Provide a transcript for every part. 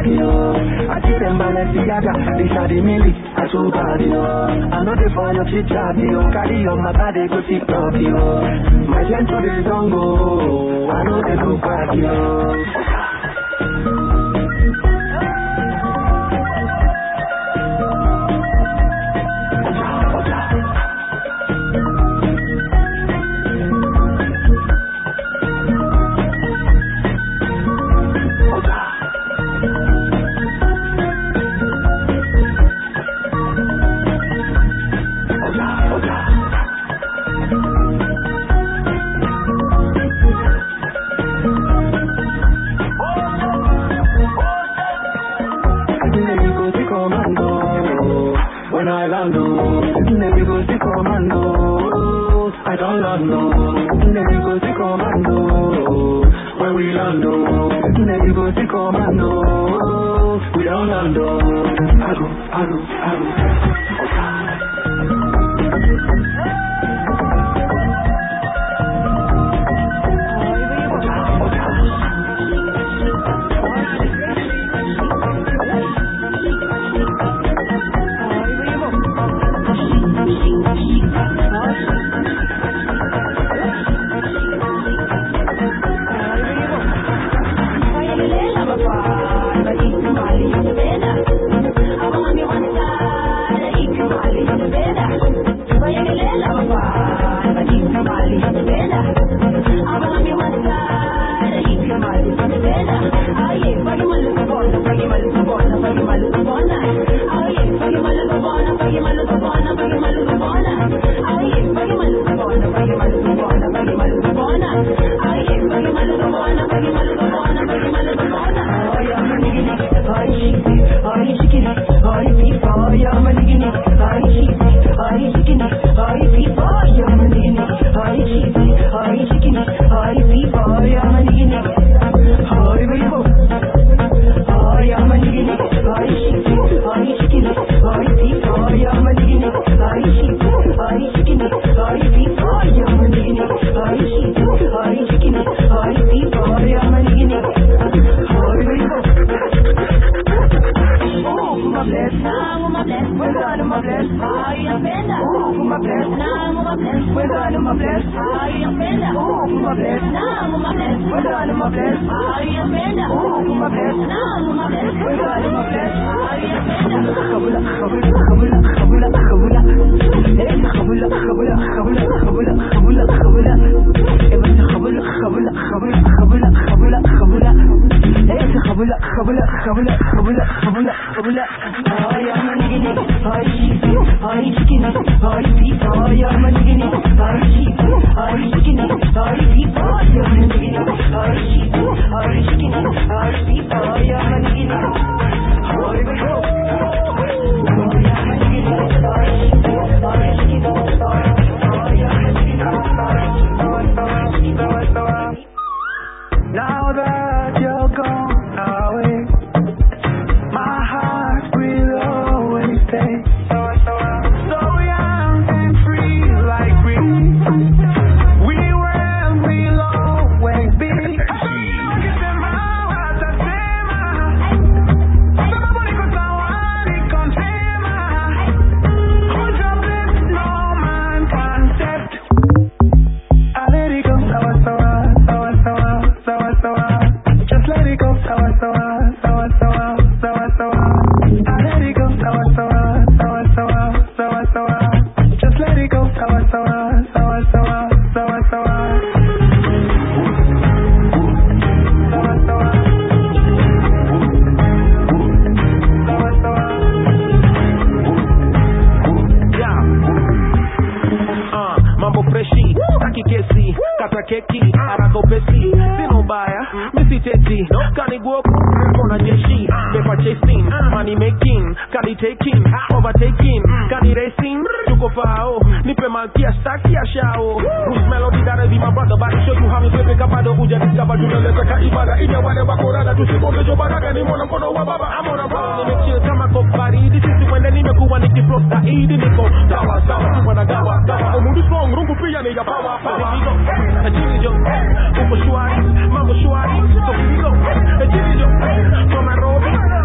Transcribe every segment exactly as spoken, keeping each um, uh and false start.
yo. I see them Balenciaga, they shady milli, I so bad yo. I know they for your chit chat yo. Carry your mother, they go TikTok yo. My gentle they don't go, I know they go back yo. When I land, never go to commando. I don't land, never go to commando. When we land, never go to commando. We don't land. I go, I go, I go. Mambo shwari, so here we go. Toma Robbie.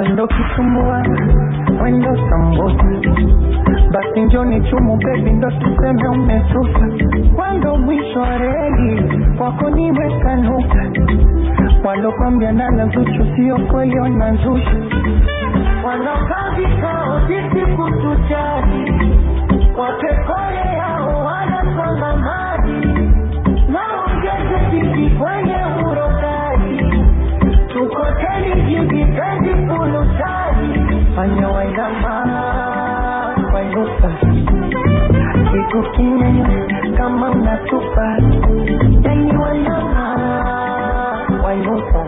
Wendo kitumbua, wendo sambusa, basi njoni chumu baby ndo tuseme umesusa. Wendo mwisho wa reli, wako nimeweka nukta, walokwambia nala zuchu sio kweli wanazusha. Wanakavika sisi kutuchaji, wapekole yao wanasonga maji, naongeze kiki kwenye urokaji, tukoteli jiji kazi kulusaji. Fanya wainama wainuka, kiku kinyenyo kama unatupa, yani wainama wainuka,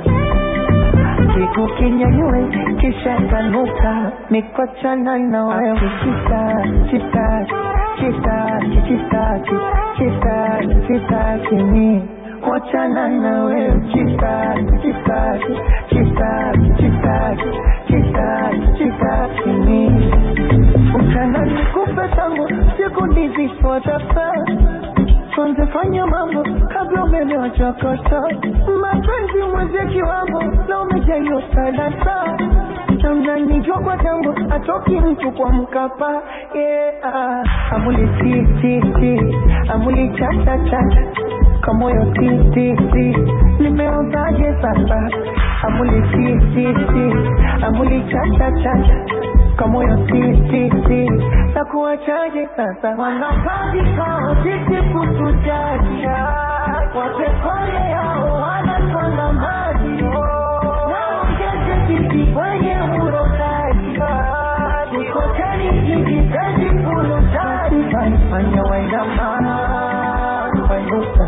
kiku kinyenywe kisha kanuka, mikochana na wewe chita chita chita chita chita chita kimi kochana na wewe chita chita chita chita chita chita kimi uchana nikupe tangu siku ndizi swatapa kwanza fanya mambo kabla umeme wachokota mapenzi mwezeki wangu na umejayo sadata na nijua kwa tangu atoki mtu kwa mkapa yeah. Amuli ti ti ti amuli cha cha cha kamoyo ti ti ti nimeozaje sasa. Amuli ti ti ti amuli cha cha cha kamoyo ti ti ti nakuachaje sasa. Wanapandika sisi kutujaji, wapekole yao wanasonga maji, naongeze kiki kwenye urokaji, nikoteni jiji kazi kulusaji. Fanya wainama wainuka,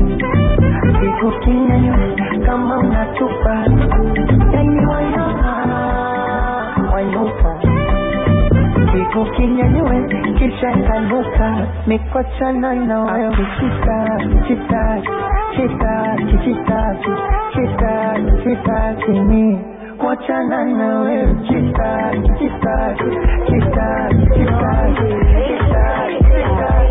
kiku kinyenyo kama unatupa, yani wainama wainuka, kiku kinyenywe kisha kanuka, mikochana na wewe chita chita chita chita chita chita kimi kochana na wewe chita chita chita chita chita chita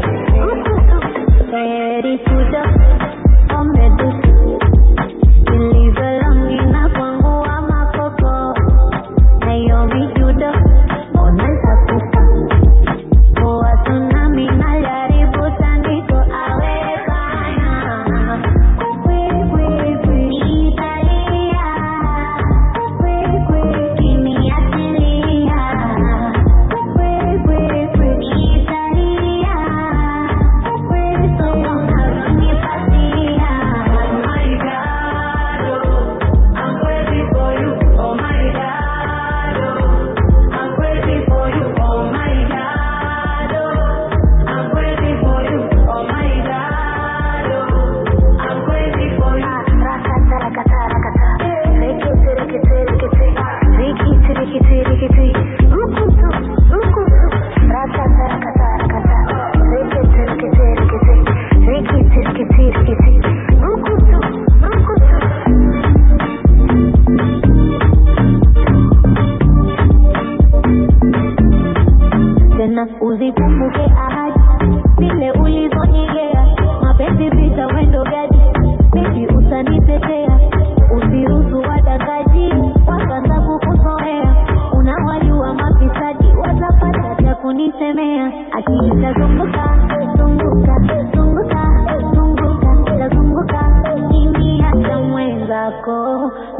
ready to jump on the dish, deliver longi na kwangu wa makoko, nayo mijudo ona takufa, kwa tsunami na jaribu saniko awekana, kwe kwe kwe ni Italia, kwe kwe kimi asilia, kwe kwe kwe ni Italia, kwe somo na mi pasia. Oh my God, oh, I'm crazy for you. Oh my God, oh, I'm crazy for you. Oh my God, oh, I'm crazy for you. Oh my God, oh, I'm crazy for you. Rakata rakata rakata, rekete rekete rekete, rekete rekete rekete, rukutu rukutu, rakata rakata rakata, rekete rekete rekete, rekete rekete rekete, rukutu rukutu. Tena uzikumbuke ahadi zile ulizonigea, mapenzi vita wendo gadi, baby utanitetea, usiruhusu wadakaji wakaanza kukuzoea, unawajua mafisadi watapata cha kunisemea, akili